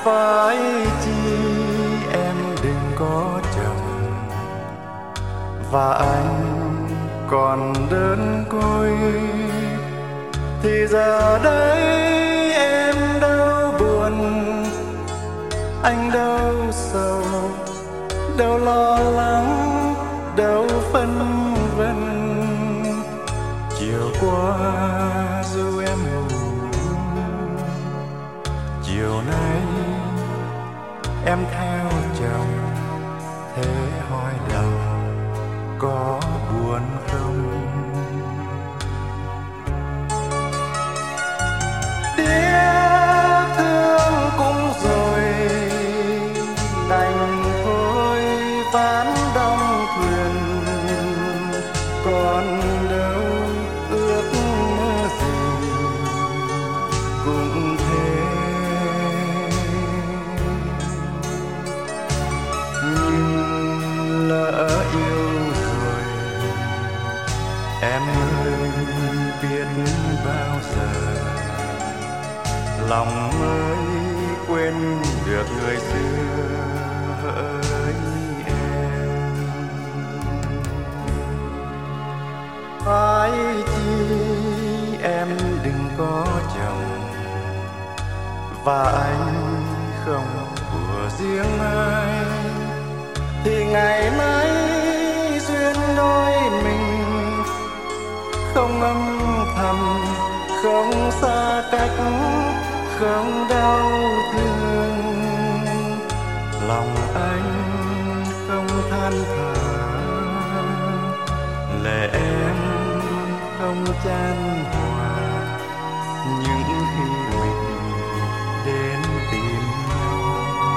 Phải chi em đừng có chồng và anh còn đơn côi, thì giờ đây em đâu buồn, anh đâu sầu, đâu lo lắng, đâu phân vân. Chiều qua dù em ngủ, chiều nay em theo chồng, thế hỏi lòng có buồn không? Tiếc thương cũng rồi, đành thôi ván đong thuyền, còn đâu ước mơ gì cũng thế. Nhưng lỡ yêu rồi em ơi, biết bao giờ lòng mới quên được người xưa hỡi em. Phải chi em đừng có chồng và anh không của riêng ai, thì ngày mai duyên đôi mình không âm thầm, không xa cách, không đau thương. Lòng anh không than thở, lệ em không chan hòa, những khi mình đến tìm nhau.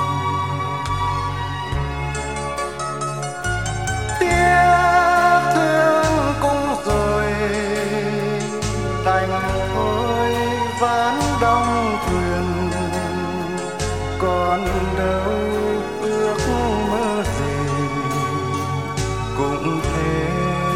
Tiếc thương cũng rồi, đành thôi ván đong thuyền, còn đâu ước mơ gì cũng thế.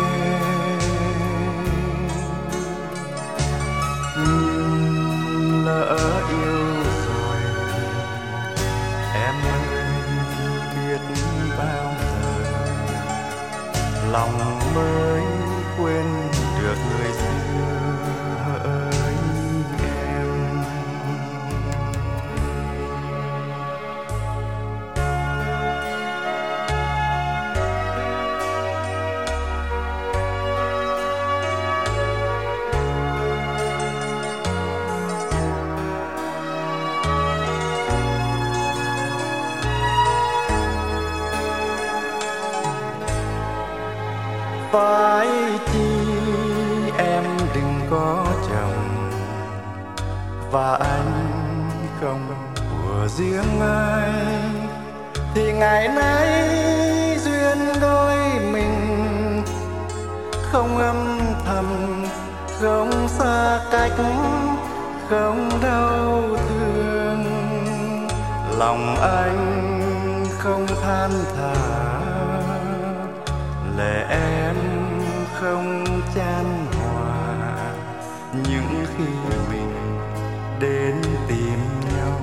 Nhưng lỡ yêu rồi em ơi, biết bao giờ lòng mới quên được người xưa hỡi em. Phải chi em đừng có chồng và anh không của riêng ai, thì ngày nay duyên đôi mình không âm thầm, không xa cách, không đau thương. Lòng anh không than thở, lệ em không chan hòa, những khi mình đến tìm nhau.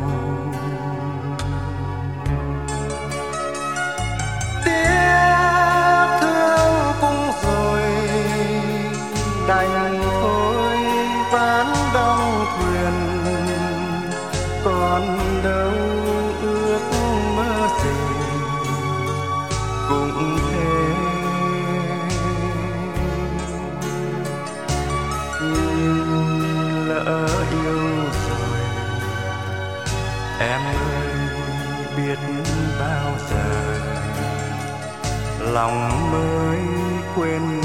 Tiếc thương cũng rồi, đành thôi ván đong thuyền, còn đâu ước mơ gì cũng thế. Nhưng lỡ yêu rồi em ơi, biết bao giờ lòng mới quên